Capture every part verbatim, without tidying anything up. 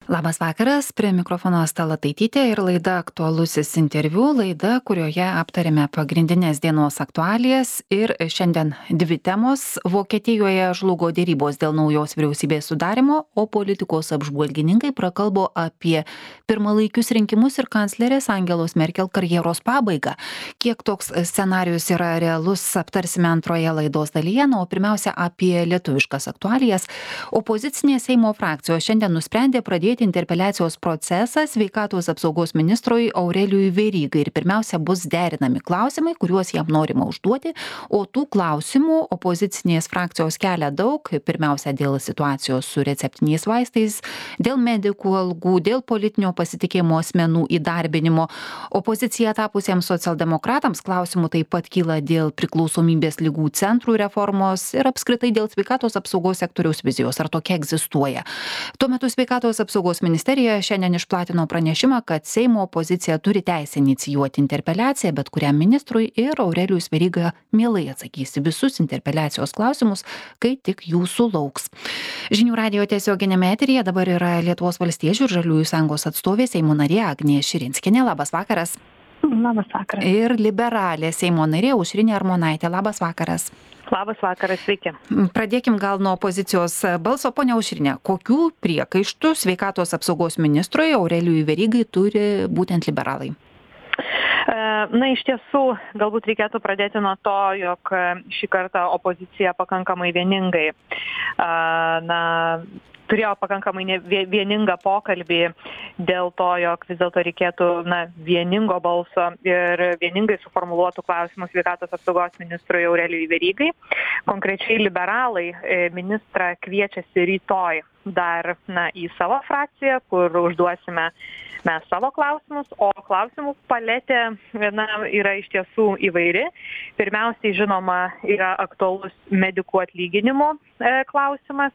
Labas vakaras, prie mikrofono Asta Lataitytė ir laida Aktualusis interviu, laida, kurioje aptarėme pagrindinės dienos aktualijas ir šiandien dvi temos. Vokietijoje žlugo dėrybos dėl naujos vyriausybės sudarimo, o politikos apžvalgininkai prakalbo apie pirmalaikius rinkimus ir kanclerės Angelos Merkel karjeros pabaigą. Kiek toks scenarius yra realus, aptarsime antroje laidos dalyje, na, o pirmiausia apie lietuviškas aktualijas. Opozicinės Seimo frakcijos šiandien nusprendė pradėti interpeliacijos procesą sveikatos apsaugos ministrui Aurelijui Verygai ir pirmiausia bus derinami klausimai, kuriuos jam norima užduoti, o tų klausimų opozicinės frakcijos kelia daug, pirmiausia dėl situacijos su receptiniais vaistais, dėl medikų algų, dėl politinio pasitikėjimo asmenų įdarbinimo. Opozicija tapusiems socialdemokratams klausimų taip pat kyla dėl priklausomybės ligų centrų reformos ir apskritai dėl sveikatos apsaugos sektoriaus vizijos, ar tokia egzistuoja. Tuo metu sveikatos apsaugos ministerija šiandien išplatino pranešimą, kad Seimo opozicija turi teisę inicijuoti interpeliaciją bet kuriam ministrui ir Aurelijus Veryga mielai atsakys visus interpeliacijos klausimus, kai tik jų sulauks. Žinių radijo tiesioginėme eteryje dabar yra Lietuvos valstiečių ir žaliųjų sąjungos atstovė Seimo narė Agnė Širinskienė. Labas vakaras. Labas vakaras. Ir liberalė Seimo narė Aušrinė Armonaitė. Labas vakaras. Labas vakaras, sveiki. Pradėkim gal nuo opozicijos balso. Ponia Aušrinė, kokių priekaištų sveikatos apsaugos ministrui Aurelijui Verygai turi būtent liberalai? Na, iš tiesų, galbūt reikėtų pradėti nuo to, jog šį kartą opozicija pakankamai vieningai na, turėjo pakankamai vieningą pokalbį dėl to, jog vis dėlto reikėtų na, vieningo balso ir vieningai suformuluotų klausimų sveikatos apsaugos ministrui Aurelijui Verygai. Konkrečiai liberalai ministrą kviečiasi rytoj dar na, į savo frakciją, kur užduosime mes savo klausimus, o klausimų paletė na, yra iš tiesų įvairi. Pirmiausiai, žinoma, yra aktualus medikų atlyginimo e, klausimas.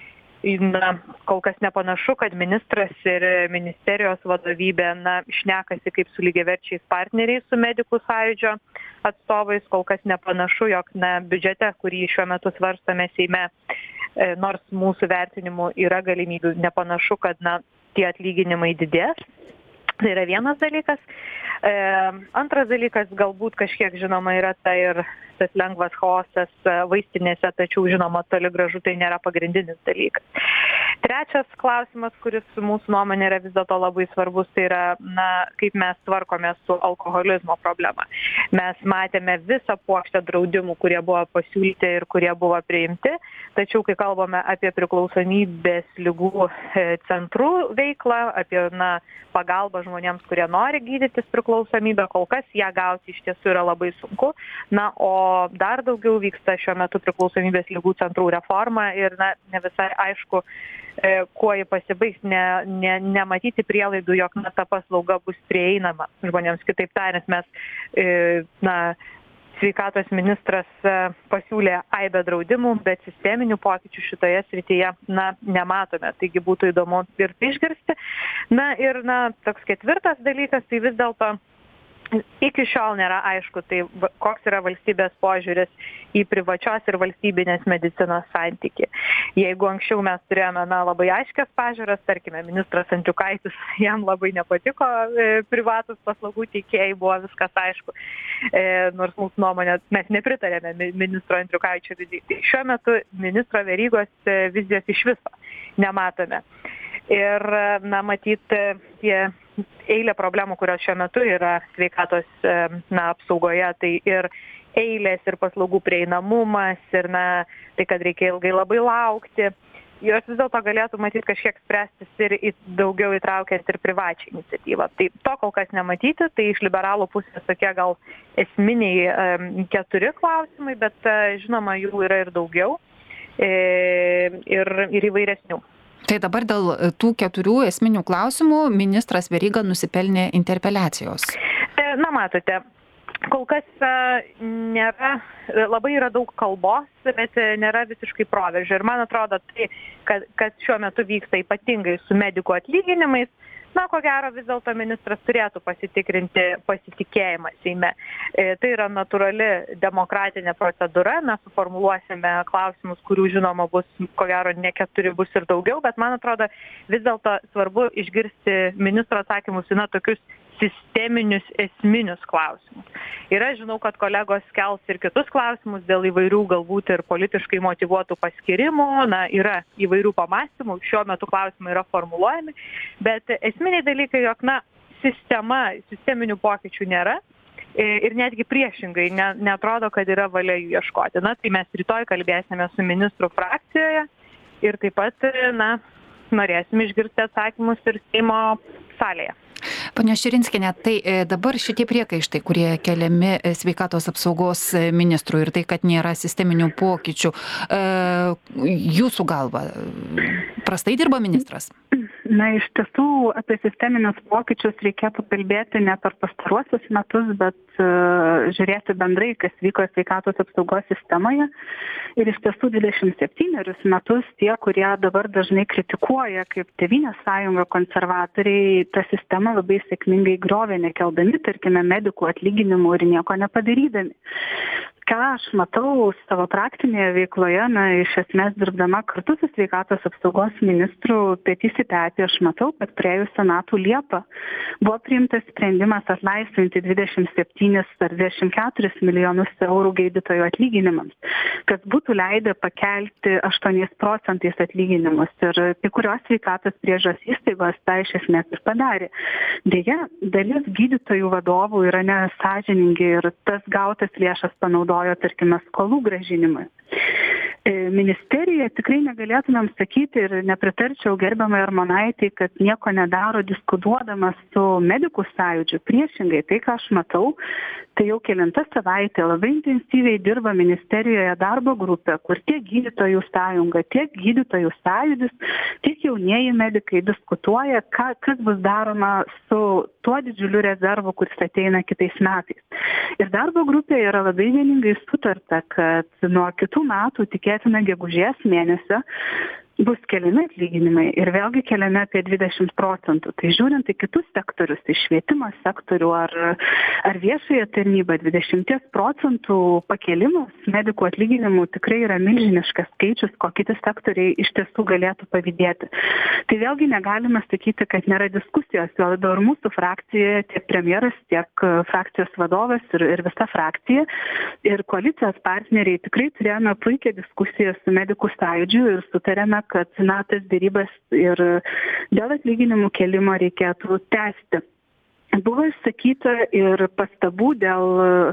Na, kol kas nepanašu, kad ministras ir ministerijos vadovybė na, šnekasi kaip su lygiaverčiais partneriais su medikų sąjūdžio atstovais. Kol kas nepanašu, jog na, biudžete, kurį šiuo metu svarstame Seime, e, nors mūsų vertinimu yra galimybių, nepanašu, kad na, tie atlyginimai didės. Tai yra vienas dalykas. E, antras dalykas, galbūt kažkiek žinoma yra tai ir tas lengvas chaosas vaistinėse, tačiau žinoma, toli gražu tai nėra pagrindinis dalykas. Trečias klausimas, kuris mūsų nuomonė yra vis dėlto labai svarbus, tai yra, na, kaip mes tvarkome su alkoholizmo problema. Mes matėme visą puokštę draudimų, kurie buvo pasiūlyti ir kurie buvo priimti, tačiau kai kalbame apie priklausomybės ligų centrų veiklą, apie na, pagalbą žmonėms, kurie nori gydytis priklausomybę, kol kas ją gauti iš tiesų yra labai sunku. Na, o dar daugiau vyksta šiuo metu priklausomybės ligų centrų reforma ir na, ne visai aišku, e, kuo ji pasibaigs, ne, ne, nematyti prielaidų, jog na, ta paslauga bus prieinama žmonėms. Kitaip tariant, mes, e, na, sveikatos ministras e, pasiūlė aibę draudimų, bet sisteminių pokyčių šitoje srityje na, nematome. Taigi būtų įdomu ir tai išgirsti. Na ir na, toks ketvirtas dalykas, tai vis dėlto iki šiol nėra aišku, tai koks yra valstybės požiūris į privačios ir valstybinės medicinos santykį. Jeigu anksčiau mes turėjome na, labai aiškias pažiūras, tarkime, ministras Andriukaitis, jam labai nepatiko e, privatus paslaugų teikėjai, buvo viskas aišku, e, nors mūsų nuomonė, mes nepritarėme ministro Andriukaičio vizijai. Tai šiuo metu ministro Verygos e, vizijos iš viso nematome. Ir, na, matyti tie eilė problemų, kurios šiuo metu yra sveikatos na, apsaugoje, tai ir eilės, ir paslaugų prieinamumas, ir na, tai, kad reikia ilgai labai laukti. Jos vis dėlto galėtų matyti kažkiek spręstis ir į, daugiau įtraukiant ir privačią iniciatyvą. Tai to kol kas nematyti, tai iš liberalų pusės tokie gal esminiai um, keturi klausimai, bet uh, žinoma, jų yra ir daugiau e, ir, ir įvairesnių. Tai dabar dėl tų keturių esminių klausimų ministras Veryga nusipelnė interpeliacijos. Na, matote, kol kas nėra, labai yra daug kalbos, bet nėra visiškai proveržio. Ir man atrodo, tai, kad, kad šiuo metu vyksta ypatingai su medikų atlyginimais, na, ko gero vis dėlto ministras turėtų pasitikrinti pasitikėjimą Seime. E, tai yra natūrali demokratinė procedūra, mes suformuluosime klausimus, kurių žinoma bus, ko gero, ne keturi, bus ir daugiau, bet man atrodo vis dėlto svarbu išgirsti ministro atsakymus į na, tokius sisteminius esminius klausimus. Ir aš žinau, kad kolegos kels ir kitus klausimus dėl įvairių galbūt ir politiškai motyvuotų paskirimų, na, yra įvairių pamastymų, šiuo metu klausimai yra formuluojami, bet esminiai dalykai, jog, na, sistema, sisteminių pokyčių nėra ir netgi priešingai, ne, netrodo, kad yra valia jų ieškoti. Na, tai mes rytoj kalbėsime su ministrų frakcijoje ir taip pat, na, norėsim išgirsti atsakymus ir Seimo salėje. Ponia Širinskienė, tai dabar šitie priekaištai, kurie keliami sveikatos apsaugos ministrui ir tai, kad nėra sisteminių pokyčių, jūsų galva, prastai dirba ministras? Na, iš tiesų, apie sisteminius pokyčius reikėtų kalbėti ne per pastaruosius metus, bet uh, žiūrėti bendrai, kas vyko sveikatos apsaugos sistemoje. Ir iš tiesų dvidešimt septynerius metus tie, kurie dabar dažnai kritikuoja, kaip Tėvynės sąjunga konservatoriai, tą sistemą labai sėkmingai griovė, nekeldami, tarkime, medikų atlyginimų ir nieko nepadarydami. Ką aš matau savo praktinėje veikloje, na, iš esmės dirbdama kartu su sveikatos apsaugos ministru petys į petį, aš matau, kad praėjusią metų Liepą buvo priimtas sprendimas atlaisvinti dvidešimt septynis ar dvidešimt keturis milijonus eurų gydytojų atlyginimams, kas būtų leidę pakelti aštuoniais procentais atlyginimus. Ir kai kurios sveikatos priežiūros įstaigos tą iš esmės ir padarė. Deja, dalis gydytojų vadovų yra nesąžiningi ir tas gautas lėšas panaudoja, tarkime, skolų grąžinimui. Ministerija tikrai negalėtumėm sakyti ir nepritarčiau gerbiamai Armonaitei, kad nieko nedaro diskutuodamas su medikų sąjūdžiu. Priešingai, tai, ką aš matau, tai jau kelinta savaitė labai intensyviai dirba ministerijoje darbo grupė, kur tiek gydytojų sąjunga, tiek gydytojų sąjūdis, tiek jaunieji medikai diskutuoja, ką, kas bus daroma su tuo didžiuliu rezervu, kuris ateina kitais metais. Ir darbo grupė yra labai vieningai sutarta, kad nuo kitų metų, tikėtina gegužės mėnesio, bus keliami atlyginimai ir vėlgi keliami apie dvidešimt procentų. Tai žiūrint į kitus sektorius, į švietimo sektorių ar, ar viešąją tarnybą, dvidešimt procentų pakėlimas medikų atlyginimų tikrai yra milžiniškas skaičius, ko kiti sektoriai iš tiesų galėtų pavydėti. Tai vėlgi negalime sakyti, kad nėra diskusijos, jo labiau ir mūsų frakcijoje, tiek premjeras, tiek frakcijos vadovas ir, ir visa frakcija ir koalicijos partneriai tikrai turėjome puikią diskusiją su medikų sąjūdžiu ir sutarėme, kad na, tas dėrybas ir dėl atlyginimų kelimo reikėtų tęsti. Buvo išsakyta ir pastabų dėl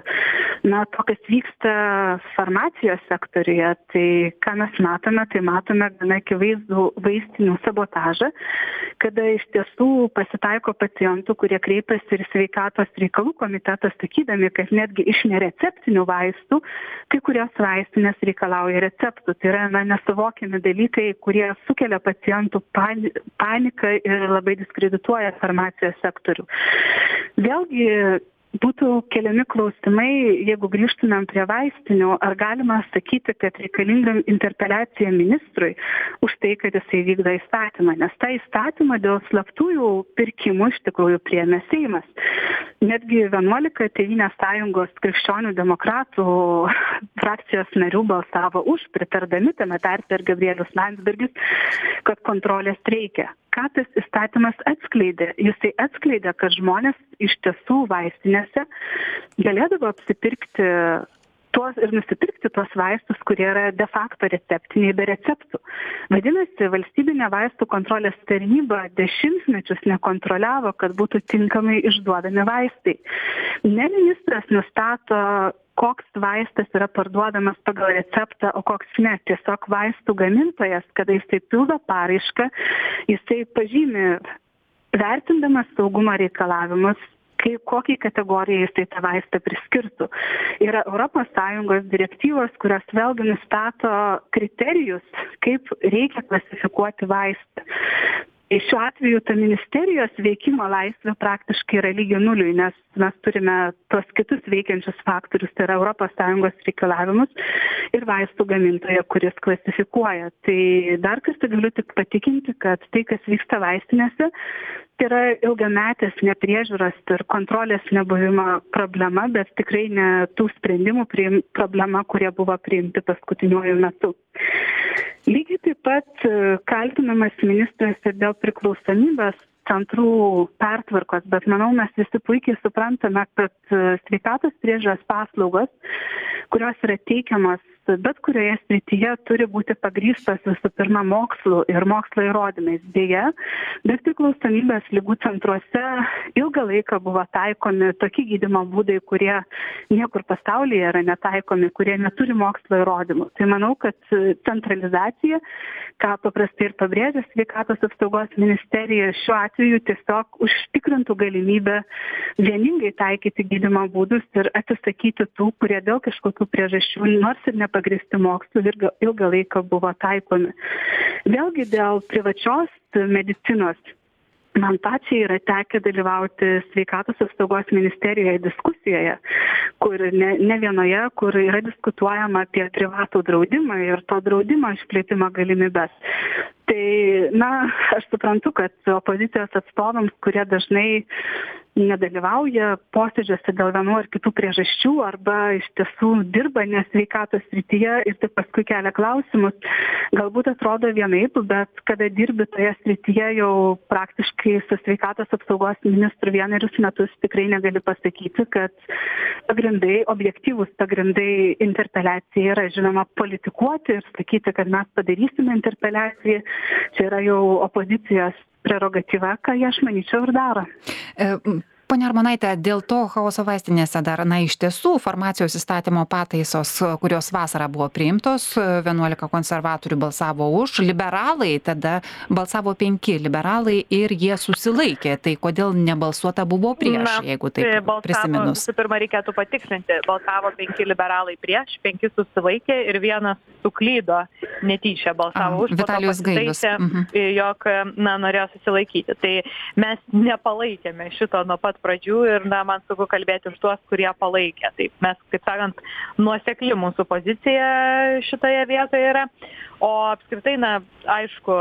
na, to, kas vyksta farmacijos sektoriuje. Tai ką mes matome, tai matome gana akivaizdų vaistinių sabotažą, kada iš tiesų pasitaiko pacientų, kurie kreipiasi ir sveikatos reikalų komitetą, sakydami, kad netgi iš nereceptinių vaistų kai kurios vaistinės reikalauja receptų. Tai yra na, nesuvokiami dalykai, kurie sukelia pacientų paniką ir labai diskredituoja farmacijos sektorių. Vėlgi būtų keliami klausimai, jeigu grįžtumėm prie vaistinių, ar galima sakyti, kad reikalinga interpeliacija ministrui už tai, kad jisai vykdo įstatymą, nes tą įstatymą dėl slaptųjų pirkimų iš tikrųjų priėmė Seimas. Netgi vienuolika Tėvynės sąjungos krikščionių demokratų frakcijos narių balsavo už, pritardami tame tarpe ir Gabrielius Landsbergis, kad kontrolės reikia. Ką tas įstatymas atskleidė? Jisai atskleidė, kad žmonės iš tiesų vaistinėse galėdavo apsipirkti tuos ir nusipirkti tuos vaistus, kurie yra de facto receptiniai be receptų. Vadinasi, valstybinė vaistų kontrolės tarnyba dešimtmečius nekontroliavo, kad būtų tinkamai išduodami vaistai. Ne ministras nustato, koks vaistas yra parduodamas pagal receptą, o koks ne. Tiesiog vaistų gamintojas, kada jisai pildo paraišką, jisai pažymi, vertindamas saugumo reikalavimus, kai kokiai kategorijai jisai tą vaistą priskirtų. Yra Europos Sąjungos direktyvos, kurios vėlgi nustato kriterijus, kaip reikia klasifikuoti vaistą. Šiuo atveju ta ministerijos veikimo laisvė praktiškai yra lygi nuliui, nes mes turime tos kitus veikiančius faktorius, tai yra Europos Sąjungos reikalavimus ir vaistų gamintoją, kuris klasifikuoja. Tai dar kartą galiu tik patikinti, kad tai, kas vyksta vaistinėse, yra ilgametės nepriežiūros ir kontrolės nebuvimo problema, bet tikrai ne tų sprendimų priim, problema, kurie buvo priimti paskutiniuoju metu. Lygiai taip pat kaltinamas ministras ir dėl priklausomybės centrų pertvarkos, bet manau mes visi puikiai suprantame, kad sveikatos priežiūros paslaugos, kurios yra teikiamas bet kurioje srityje, turi būti pagrįstos visų pirma mokslu ir mokslo įrodymais. Deja, bet priklausomybės ligų centruose ilgą laiką buvo taikomi tokie gydymo būdai, kurie niekur pasaulyje yra netaikomi, kurie neturi mokslo įrodymų. Tai manau, kad centralizacija, ką paprastai ir pabrėžia sveikatos apsaugos ministerija, šiuo atveju tiesiog užtikrintų galimybę vieningai taikyti gydymo būdus ir atsisakyti tų, kurie dėl kažkokių priežasčių, nors ir nepagristi mokslu, ilgą, ilgą laiką buvo taikomi. Vėlgi dėl privačios medicinos. Man pačiai yra tekę dalyvauti sveikatos apsaugos ministerijoje diskusijoje, kur ne, ne vienoje, kur yra diskutuojama apie privatų draudimą ir to draudimo išplėtimo galimybės. Tai, na, aš suprantu, kad opozicijos atstovams, kurie dažnai nedalyvauja posėdžiuose dėl vienų ar kitų priežasčių arba iš tiesų dirba nesveikatos srityje ir taip paskui kelia klausimus, galbūt atrodo vienaip, bet kada dirbi toje srityje jau praktiškai su sveikatos apsaugos ministru vienerius metus, tikrai negali pasakyti, kad pagrindai, objektyvūs pagrindai interpeliacija yra, žinoma, politikuoti ir sakyti, kad mes padarysime interpeliaciją, čia yra jau opozicijos prerogatyva, ką jie, aš manyčiau, ir daro. E, Pone Armonaite, dėl to chaoso vaistinėse dar, na, iš tiesų, farmacijos įstatymo pataisos, kurios vasarą buvo priimtos, vienuolika konservatorių balsavo už, liberalai tada balsavo penki liberalai ir jie susilaikė. Tai kodėl nebalsuota buvo prieš, Na, jeigu taip balsavo, prisiminus? Visų pirma, reikėtų patikslinti, balsavo penki liberalai prieš, penki susilaikė ir vienas suklydo, netyčia balsavo A, už, Vitalijus Gailius, mhm. jog, na, norėjo susilaikyti. Tai mes nepalaikėme šito nuo pat pradžių ir, na, man sunku kalbėti už tuos, kurie palaikė. Taip, mes, kaip sakant, nuosekli mūsų pozicija šitoje vietoje yra. O apskritai, na, aišku,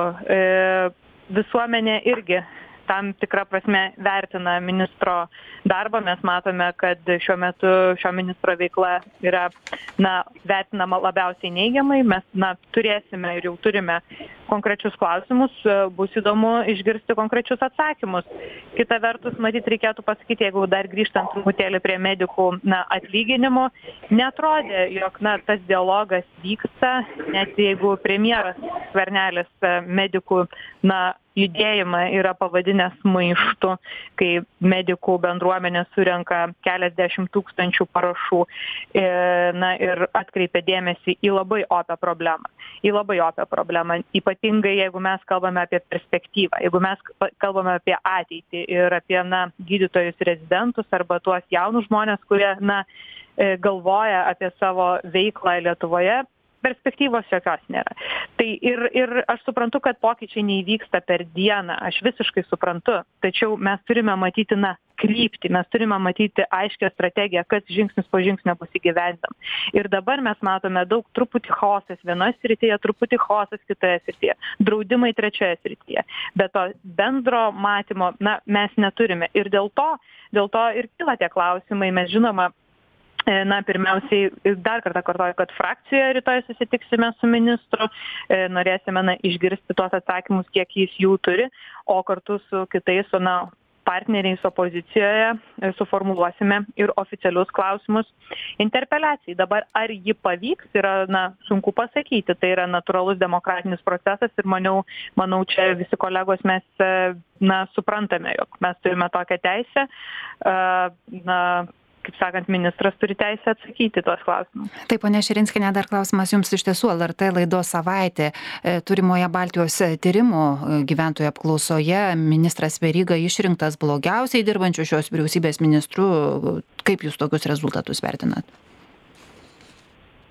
visuomenė irgi tam tikrą prasme vertina ministro darbą. Mes matome, kad šiuo metu šio ministro veikla yra, na, vertinama labiausiai neigiamai. Mes, na, turėsime ir jau turime konkrečius klausimus, bus įdomu išgirsti konkrečius atsakymus. Kita vertus, matyt, reikėtų pasakyti, jeigu dar grįžtant truputėlį prie medikų, na, atlyginimų, netrodė, jog, na, tas dialogas vyksta, net jeigu premjeras Skvernelis medikų, na, judėjimą yra pavadinęs maištu, kai medikų bendruomenė surenka keliasdešimt tūkstančių parašų, na, ir atkreipia dėmesį į labai opią problemą. Į labai opią problemą, ypatingai jeigu mes kalbame apie perspektyvą, jeigu mes kalbame apie ateitį ir apie, na, gydytojus rezidentus arba tuos jaunus žmonės, kurie, na, galvoja apie savo veiklą Lietuvoje, perspektyvos jokios nėra. Tai ir, ir aš suprantu, kad pokyčiai neįvyksta per dieną, aš visiškai suprantu, tačiau mes turime matyti, na, kryptį, mes turime matyti aiškę strategiją, kas žingsnis po žingsnio bus įgyvendinama. Ir dabar mes matome daug truputį chaosas vienoje srityje, truputį chaosas kitoje srityje, draudimai trečioje srityje. Bet to bendro matymo, na, mes neturime. Ir dėl to, dėl to ir kyla tie klausimai, mes žinoma, Na, pirmiausiai, dar kartą kartoju, kad frakcijoje rytoj susitiksime su ministru, norėsime, na, išgirsti tuos atsakymus, kiek jis jų turi, o kartu su kitais, na, partneriais opozicijoje suformuluosime ir oficialius klausimus interpeliacijai. Dabar ar ji pavyks, yra, na, sunku pasakyti, tai yra natūralus demokratinis procesas ir maniau, manau, čia visi kolegos mes, na, suprantame, jog mes turime tokią teisę, na, kaip sakant, ministras turi teisę atsakyti tuos klausimus. Taip, ponia Širinskienė, dar klausimas jums iš tiesų. L R T laidos Savaitė turimoje Baltijos tyrimų gyventojų apklausoje ministras Veryga išrinktas blogiausiai dirbančių šios vyriausybės ministrų. Kaip jūs tokius rezultatus vertinat?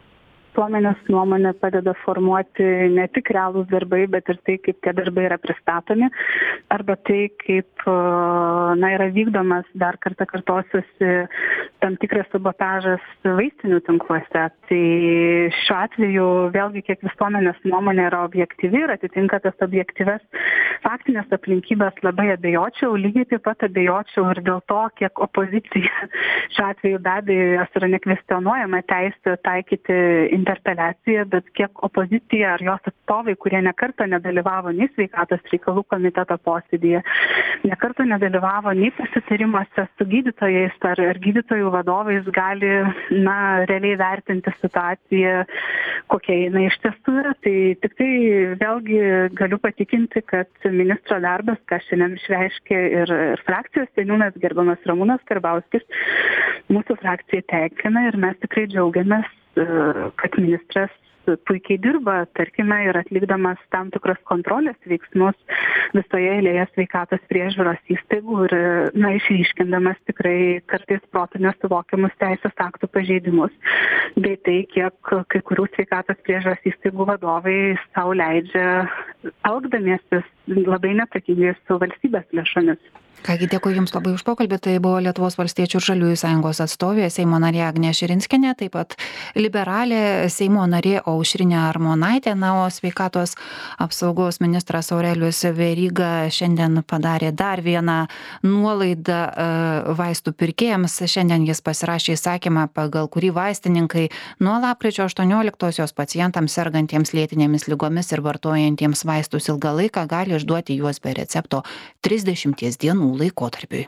visuomenės nuomonę padeda formuoti ne tik realūs darbai, bet ir tai, kaip tie darbai yra pristatomi, arba tai, kaip na, yra vykdomas, dar kartą kartosiuosi, tam tikras sabotažas vaistinių tinkluose. Tai šiuo atveju vėlgi kiek visuomenės nuomonė yra objektyvi ir atitinka tas objektyves faktinės aplinkybės, labai abejočiau, lygiai taip pat abejočiau ir dėl to, kiek opozicija šiuo atveju be abejo jos yra nekvestionuojama teisė taikyti interpeliaciją, bet kiek opozicija ar jos atstovai, kurie nekarto nedalyvavo nei sveikatos reikalų komiteto posėdyje, nekarto nedalyvavo nei pasitarimuose su gydytojais ar, ar gydytojų vadovais, gali na, realiai vertinti situaciją, kokia jinai iš tiesų yra. Tai tik tai vėlgi galiu patikinti, kad ministro darbas, ką šiandien išreiškė ir, ir frakcijos seniūnas gerbiamas Ramūnas Karbauskis, mūsų frakcija tenkina ir mes tikrai džiaugiamės, kad ministras puikiai dirba, tarkime, ir atlikdamas tam tikros kontrolės veiksmus visoje eilėje sveikatos priežiūros įstaigų ir, na, išryškindamas tikrai kartais protu nesuvokiamus teisės aktų pažeidimus, bei tai, kiek kai kurių sveikatos priežiūros įstaigų vadovai sau leidžia elgdamiesi labai neatsakingai su valstybės lėšomis. Kągi, dėkui Jums labai už pokalbį. Tai buvo Lietuvos valstiečių ir žaliųjų sąjungos atstovė, Seimo narė Agnė Širinskienė, taip pat liberalė Seimo narė Aušrinė Armonaitė. Na, o sveikatos apsaugos ministras Aurelijus Veryga šiandien padarė dar vieną nuolaidą vaistų pirkėjams. Šiandien jis pasirašė įsakymą, pagal kurį vaistininkai nuo lapkričio aštuonioliktosios pacientams sergantiems lėtinėmis ligomis ir vartojantiems vaistus ilgą laiką gali išduoti juos be recepto trisdešimties dienų laikotarpiui.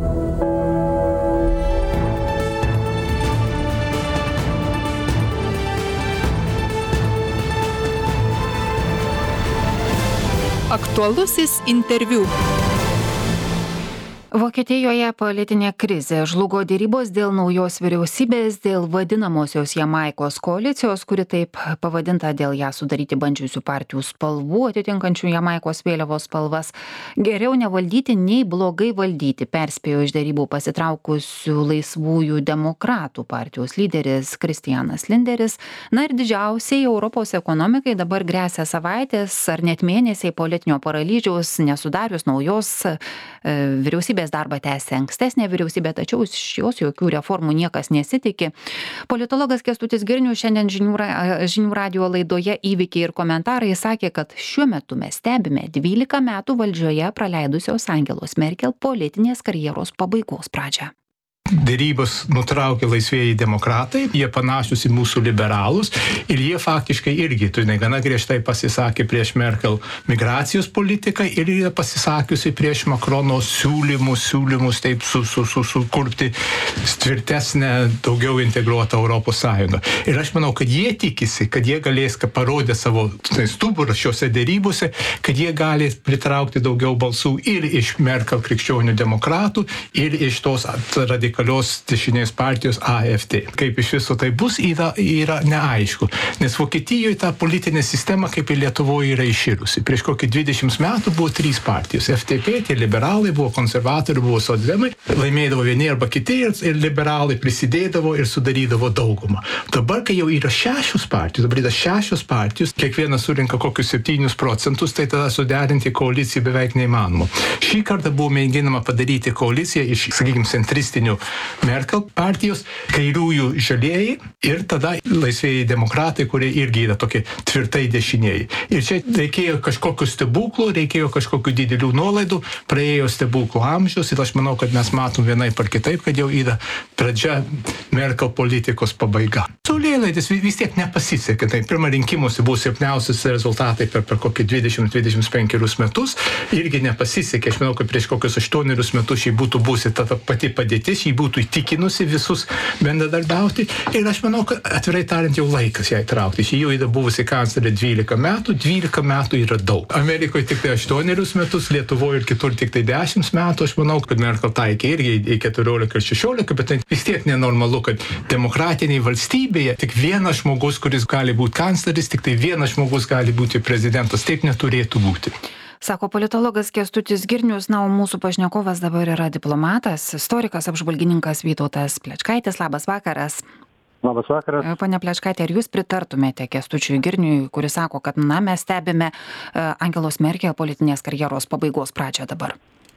Aktualusis interviu. Vokietijoje politinė krizė, žlugo derybos dėl naujos vyriausybės, dėl vadinamosios Jamaikos koalicijos, kuri taip pavadinta dėl ją sudaryti bandžiusių partijų spalvų, atitinkančių Jamaikos vėliavos spalvas. Geriau nevaldyti nei blogai valdyti, perspėjo iš derybų pasitraukusių laisvųjų demokratų partijos lyderis Kristianas Linderis. Na ir didžiausiai Europos ekonomikai dabar gresia savaitės ar net mėnesiai politinio paralyžiaus, nesudarius naujos e, vyriausybės. Darbą tęsia ankstesnė vyriausybė, tačiau iš jos jokių reformų niekas nesitiki. Politologas Kęstutis Girnius šiandien žinių, žinių radijo laidoje Įvykiai ir komentarai sakė, kad šiuo metu mes stebime dvylika metų valdžioje praleidusios Angelos Merkel politinės karjeros pabaigos pradžią. Dėrybos nutraukė laisvieji demokratai, jie panašus į mūsų liberalus ir jie faktiškai irgi, tu žinai, gana griežtai pasisakė prieš Merkel migracijos politiką ir jie pasisakiusi prieš Makrono siūlymus, siūlymus taip su, su, su, sukurti tvirtesnę, daugiau integruotą Europos Sąjungą. Ir aš manau, kad jie tikisi, kad jie galės, kad parodė savo tai, stuburą šiuose dėrybose, kad jie gali pritraukti daugiau balsų ir iš Merkel krikščionių demokratų, ir iš tos radikalios dešinės partijos A F D. Kaip iš viso tai bus, yra, yra neaišku. Nes Vokietijoje ta politinė sistema, kaip ir Lietuvoje, yra iširusi. Prieš kokį dvidešimt metų buvo trys partijos. F D P, tie liberalai, buvo konservatoriai, buvo socdemai, laimėdavo vieni arba kiti ir liberalai prisidėdavo ir sudarydavo daugumą. Dabar, kai jau yra šešios partijos, dabar yra šešios partijos, kiekvienas surinka kokius septynis procentus, tai tada suderinti koaliciją beveik neįmanoma. Šį kartą buvo mėginama padaryti koaliciją iš, sakykime, centristinių Merkel partijos, kairiųjų žalieji ir tada laisvieji demokratai, kurie irgi yra tokie tvirtai dešinieji. Ir čia reikėjo kažkokių stebuklų, reikėjo kažkokių didelių nuolaidų, praėjo stebuklų amžius ir aš manau, kad mes matom vienaip ar kitaip, kad jau yra pradžia Merkel politikos pabaiga. Saulėlydis vis tiek nepasisekė. Tai pirmą rinkimuose buvo silpniausias rezultatai per, per kokį dvidešimt dvidešimt penkerius metus. Irgi nepasisekė. Aš manau, kad prieš kokius aštuonerius metus šį būtų būsi ta, ta pati padėtis, jį būtų įtikinusi visus bendradarbiauti. Ir aš manau, kad atvirai tariant jau laikas ją įtraukti. Šį jau yra buvusi kanclerė dvylika metų, dvylika metų yra daug. Amerikoje tik tai aštuonerius metus, Lietuvoje ir kitur tik tai dešimt metų. Aš manau, kad Merkel taikė irgi į keturiolika ir šešiolika, bet tai vis tiek nenormalu, kad demokratinėje valstybėje tik vienas žmogus, kuris gali būti kancleris, tik tai vienas žmogus gali būti prezidentas. Taip neturėtų būti. Sako politologas Kęstutis Girnius, na, o mūsų pašnekovas dabar yra diplomatas, istorikas, apžvalgininkas Vytautas Plečkaitis. Labas vakaras. Labas vakaras. Pane Plečkaitė, ar jūs pritartumėte Kęstučiui Girniui, kuris sako, kad na, mes stebime Angelos Merkel politinės karjeros pabaigos pradžią dabar?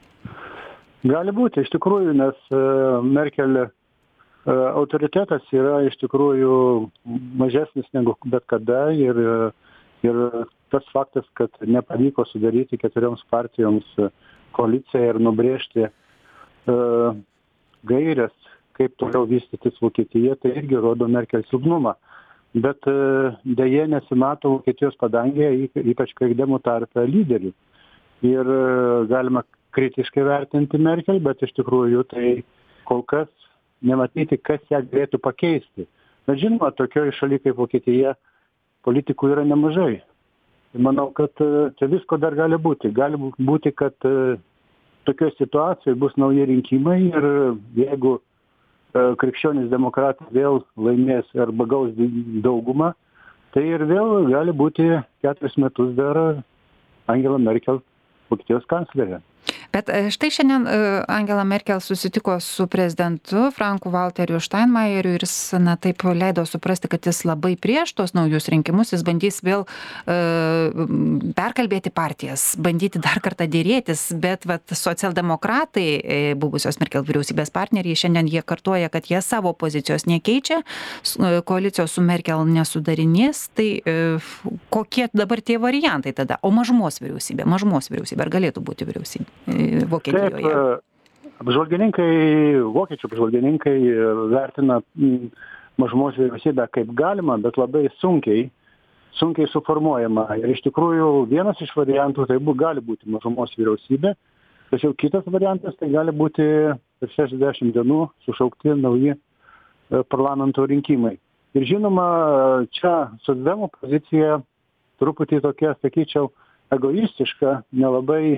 Gali būti, iš tikrųjų, nes Merkel autoritetas yra iš tikrųjų mažesnis negu bet kada ir, ir tas faktas, kad nepavyko sudaryti keturioms partijoms koaliciją ir nubrėžti uh, gairias, kaip toliau vystytis Vokietija, tai irgi rodo Merkel silpnumą. Bet dėje nesimato Vokietijos padangėje, ypač krikdemų tarpe lyderių. Ir galima kritiškai vertinti Merkel, bet iš tikrųjų tai kol kas nematyti, kas ją galėtų pakeisti. Bet žinoma, tokioje šalyje kaip Vokietija politikų yra nemažai. Manau, kad čia visko dar gali būti. Gali būti, kad tokioje situacijoje bus nauji rinkimai ir jeigu krikščionys demokratai vėl laimės arba gaus daugumą, tai ir vėl gali būti keturis metus dar Angela Merkel Vokietijos kanclerė. Bet štai šiandien Angela Merkel susitiko su prezidentu Franku Walteriu Steinmeieriu ir jis, na, taip leido suprasti, kad jis labai prieš tos naujus rinkimus, jis bandys vėl uh, perkalbėti partijas, bandyti dar kartą dėrėtis, bet vat, socialdemokratai, buvusios Merkel vyriausybės partneriai, šiandien jie kartuoja, kad jie savo pozicijos nekeičia, koalicijos su Merkel nesudarinės, tai uh, kokie dabar tie variantai tada? O mažumos vyriausybė, mažumos vyriausybė, ar galėtų būti vyriausybė Vokietijoje? Taip, apžvalgininkai, vokiečių apžvalgininkai vertina mažumos vyriausybę kaip galima, bet labai sunkiai, sunkiai suformuojama. Ir iš tikrųjų vienas iš variantų tai bu, gali būti mažumos vyriausybė, tačiau kitas variantas tai gali būti per šešiasdešimt dienų sušaukti nauji parlamento rinkimai. Ir žinoma, čia socdemų pozicija truputį tokia, sakyčiau, egoistiška, nelabai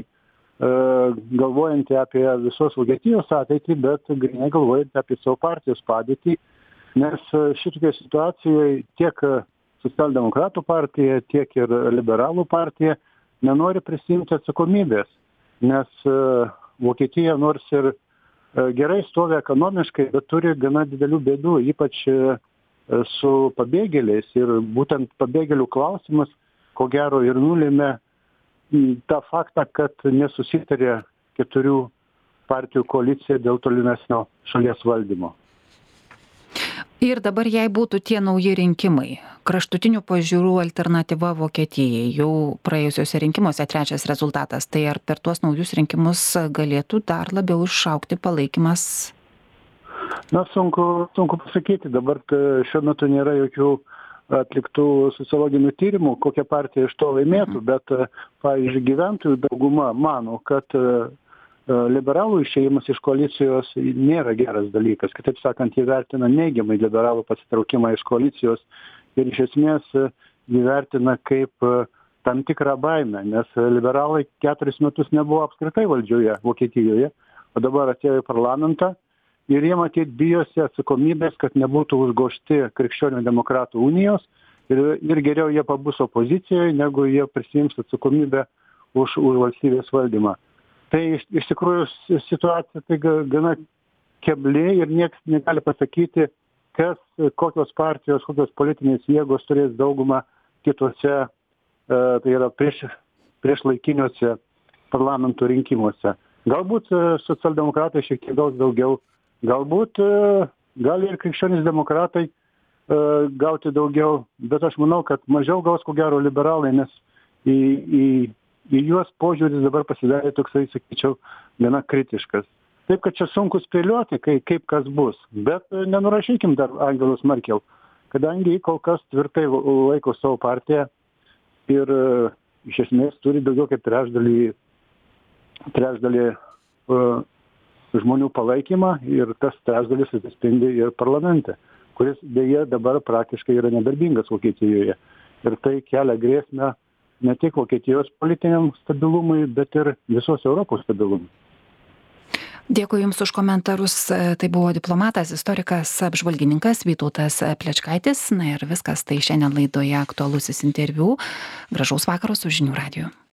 galvojantį apie visos Vokietijos ateitį, bet grynai galvojantį apie savo partijos padėtį, nes šitokia situacijoje tiek socialdemokratų partija, tiek ir liberalų partija nenori prisimti atsakomybės, nes Vokietija nors ir gerai stovi ekonomiškai, bet turi gana didelių bėdų, ypač su pabėgėliais, ir būtent pabėgėlių klausimas, ko gero, ir nulėmė tą faktą, kad nesusitarė keturių partijų koalicija dėl tolimesnio šalies valdymo. Ir dabar, jei būtų tie nauji rinkimai, kraštutinių pažiūrų alternatyva Vokietijai, jau praėjusiuose rinkimuose trečias rezultatas, tai ar per tuos naujus rinkimus galėtų dar labiau išaugti palaikymas? Na, sunku, sunku pasakyti, dabar šiuo metu nėra jokių atliktų sociologinių tyrimų, kokia partija iš to laimėtų, bet, pavyzdžiui, gyventojų dauguma mano, kad liberalų išėjimas iš koalicijos nėra geras dalykas. Kitaip sakant, jie vertina neigiamai liberalų pasitraukimą iš koalicijos ir iš esmės jį vertina kaip tam tikrą baimę, nes liberalai keturis metus nebuvo apskritai valdžioje Vokietijoje, o dabar atėjo į parlamentą. Ir jie matyt bijosi atsakomybės, kad nebūtų užgožti krikščionių demokratų unijos ir, ir geriau jie pabus opozicijoje, negu jie prisiims atsakomybę už, už valstybės valdymą. Tai iš, iš tikrųjų situacija tai gana kebli ir niekas negali pasakyti, kas, kokios partijos, kokios politinės jėgos turės daugumą kitose, e, tai yra prieš, priešlaikiniuose parlamento rinkimuose. Galbūt socialdemokratai šiek tiek gaus daugiau. Galbūt gali ir krikščionys demokratai uh, gauti daugiau, bet aš manau, kad mažiau gaus ko gero liberalai, nes į, į, į juos požiūris dabar pasidarė toksai, sakyčiau, gana kritiškas. Taip, kad čia sunku spėlioti, kai, kaip kas bus, bet uh, nenurašykim dar Angelos Merkel, kadangi kol kas tvirtai laiko savo partiją ir uh, iš esmės turi daugiau kaip trečdalį, trečdalį uh, žmonių palaikymą ir tas trečdalis atsispindi ir parlamente, kuris beje dabar praktiškai yra nedarbingas Vokietijoje. Ir tai kelia grėsmę ne tik Vokietijos politiniam stabilumui, bet ir visos Europos stabilumui. Dėkui Jums už komentarus. Tai buvo diplomatas, istorikas, apžvalgininkas Vytautas Plečkaitis. Na ir viskas, tai šiandien laidoje aktualusis interviu. Gražaus vakaro su Žinių radiju.